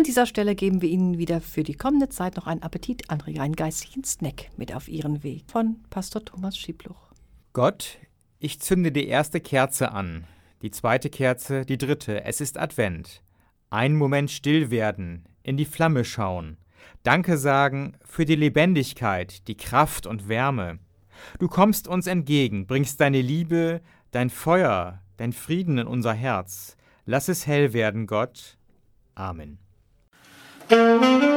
dieser Stelle geben wir Ihnen wieder für die kommende Zeit noch einen appetitanregenden geistigen Snack mit auf Ihren Weg von Pastor Thomas Schiebluch. Gott, ich zünde die erste Kerze an, die zweite Kerze, die dritte. Es ist Advent. Einen Moment still werden, in die Flamme schauen. Danke sagen für die Lebendigkeit, die Kraft und Wärme. Du kommst uns entgegen, bringst deine Liebe, dein Feuer, dein Frieden in unser Herz. Lass es hell werden, Gott. Amen.